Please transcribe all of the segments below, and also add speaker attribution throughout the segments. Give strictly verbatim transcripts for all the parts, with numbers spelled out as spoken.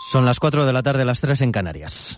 Speaker 1: Son las cuatro de la tarde, las tres en Canarias.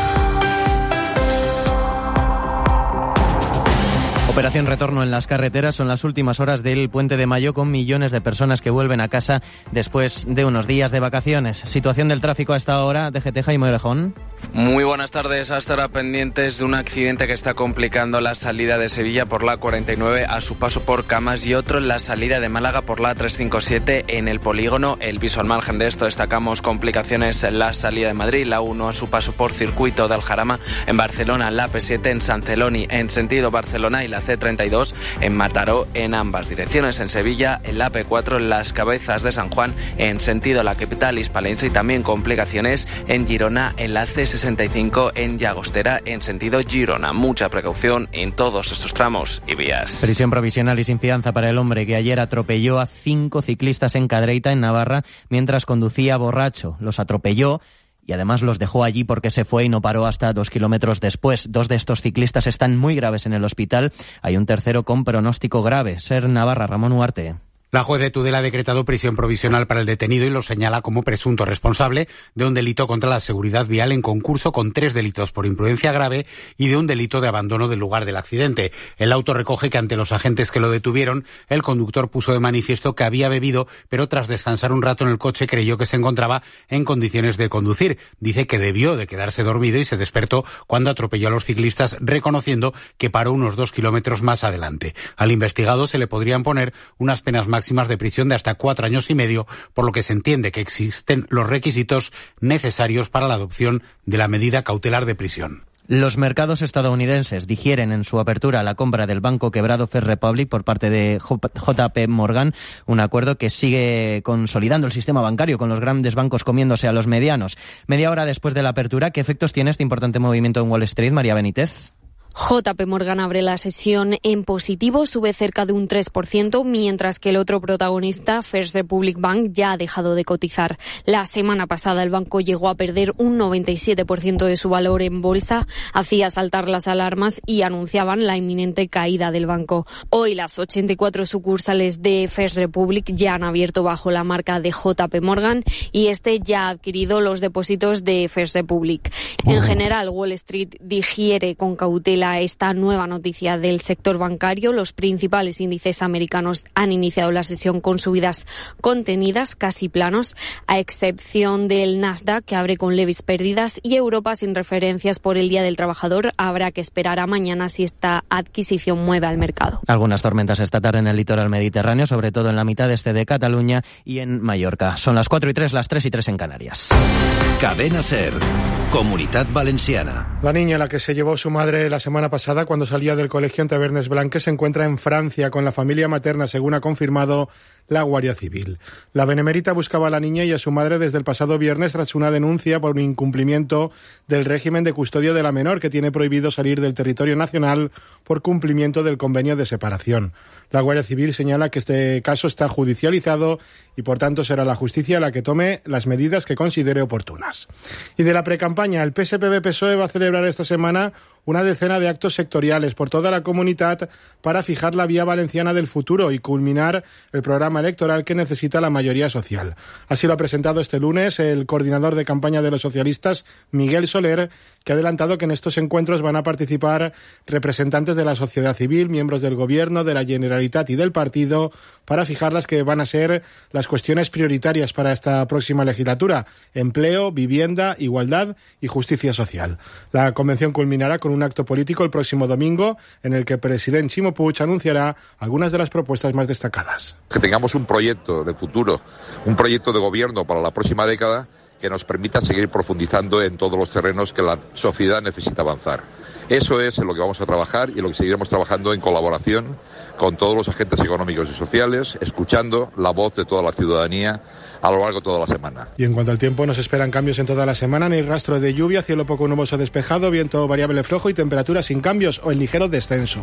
Speaker 1: Operación retorno en las carreteras. Son las últimas horas del Puente de Mayo, con millones de personas que vuelven a casa después de unos días de vacaciones. Situación del tráfico a esta hora. D G T, Jaime Orejón.
Speaker 2: Muy buenas tardes. Hasta ahora pendientes de un accidente que está complicando la salida de Sevilla por la cuarenta y nueve a su paso por Camas, y otro en la salida de Málaga por la trescientos cincuenta y siete en el polígono El Viso. Al margen de esto, destacamos complicaciones en la salida de Madrid, la uno a su paso por Circuito de Aljarama, en Barcelona la P siete en San Celoni en sentido Barcelona y la C treinta y dos en Mataró en ambas direcciones. En Sevilla, en la P cuatro en Las Cabezas de San Juan en sentido la capital hispalense, y también complicaciones en Girona en la C sesenta y cinco en Llagostera en sentido Girona. Mucha precaución en todos estos tramos y vías.
Speaker 1: Prisión provisional y sin fianza para el hombre que ayer atropelló a cinco ciclistas en Cadreita, en Navarra, mientras conducía borracho. Los atropelló y además los dejó allí porque se fue y no paró hasta dos kilómetros después. Dos de estos ciclistas están muy graves en el hospital. Hay un tercero con pronóstico grave. Ser Navarra, Ramón Huarte.
Speaker 3: La juez de Tudela ha decretado prisión provisional para el detenido y lo señala como presunto responsable de un delito contra la seguridad vial en concurso con tres delitos por imprudencia grave y de un delito de abandono del lugar del accidente. El auto recoge que ante los agentes que lo detuvieron, el conductor puso de manifiesto que había bebido, pero tras descansar un rato en el coche creyó que se encontraba en condiciones de conducir. Dice que debió de quedarse dormido y se despertó cuando atropelló a los ciclistas, reconociendo que paró unos dos kilómetros más adelante. Al investigado se le podrían poner unas penas máximas de prisión de hasta cuatro años y medio, por lo que se entiende que existen los requisitos necesarios para la adopción de la medida cautelar de prisión.
Speaker 1: Los mercados estadounidenses digieren en su apertura la compra del banco quebrado First Republic por parte de J P Morgan, un acuerdo que sigue consolidando el sistema bancario, con los grandes bancos comiéndose a los medianos. Media hora después de la apertura, ¿qué efectos tiene este importante movimiento en Wall Street, María Benítez?
Speaker 4: J P Morgan abre la sesión en positivo, sube cerca de un tres por ciento, mientras que el otro protagonista, First Republic Bank, ya ha dejado de cotizar. La semana pasada el banco llegó a perder un noventa y siete por ciento de su valor en bolsa, hacía saltar las alarmas y anunciaban la inminente caída del banco. Hoy las ochenta y cuatro sucursales de First Republic ya han abierto bajo la marca de J P Morgan y este ya ha adquirido los depósitos de First Republic. En general, Wall Street digiere con cautela esta nueva noticia del sector bancario. Los principales índices americanos han iniciado la sesión con subidas contenidas, casi planos, a excepción del Nasdaq, que abre con leves pérdidas, y Europa sin referencias por el Día del Trabajador. Habrá que esperar a mañana si esta adquisición mueve al mercado.
Speaker 1: Algunas tormentas esta tarde en el litoral mediterráneo, sobre todo en la mitad este de Cataluña y en Mallorca. Son las cuatro y tres, las tres y tres en Canarias.
Speaker 5: Cadena SER, Comunitat Valenciana.
Speaker 6: La niña, la que se llevó su madre la semana pasada cuando salía del colegio en Tavernes Blanques, se encuentra en Francia con la familia materna, según ha confirmado la Guardia Civil. La Benemérita buscaba a la niña y a su madre desde el pasado viernes tras una denuncia por un incumplimiento del régimen de custodia de la menor, que tiene prohibido salir del territorio nacional por cumplimiento del convenio de separación. La Guardia Civil señala que este caso está judicializado y por tanto será la justicia la que tome las medidas que considere oportunas. Y de la precampaña, el P S P B-P S O E va a celebrar esta semana una decena de actos sectoriales por toda la comunidad para fijar la vía valenciana del futuro y culminar el programa electoral que necesita la mayoría social. Así lo ha presentado este lunes el coordinador de campaña de los socialistas, Miguel Soler, que ha adelantado que en estos encuentros van a participar representantes de la sociedad civil, miembros del Gobierno, de la Generalitat y del partido, para fijar las que van a ser las cuestiones prioritarias para esta próxima legislatura: empleo, vivienda, igualdad y justicia social. La convención culminará con un acto político el próximo domingo, en el que el presidente Ximo Puig anunciará algunas de las propuestas más destacadas.
Speaker 7: Que tengamos un proyecto de futuro, un proyecto de gobierno para la próxima década que nos permita seguir profundizando en todos los terrenos que la sociedad necesita avanzar. Eso es en lo que vamos a trabajar y en lo que seguiremos trabajando en colaboración con todos los agentes económicos y sociales, escuchando la voz de toda la ciudadanía a lo largo de toda la semana.
Speaker 6: Y en cuanto al tiempo, nos esperan cambios en toda la semana, ni rastro de lluvia, cielo poco nuboso despejado, viento variable flojo y temperaturas sin cambios o en ligero descenso.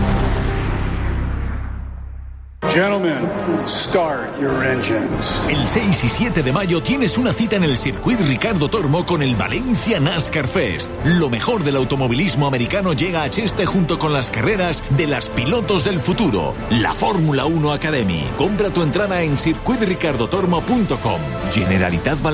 Speaker 8: Gentlemen, start your engines.
Speaker 9: El seis y siete de mayo tienes una cita en el Circuit Ricardo Tormo con el Valencia NASCAR Fest. Lo mejor del automovilismo americano llega a Cheste junto con las carreras de las pilotos del futuro, la Fórmula uno Academy. Compra tu entrada en circuit ricardo tormo punto com. Generalitat Valenciana.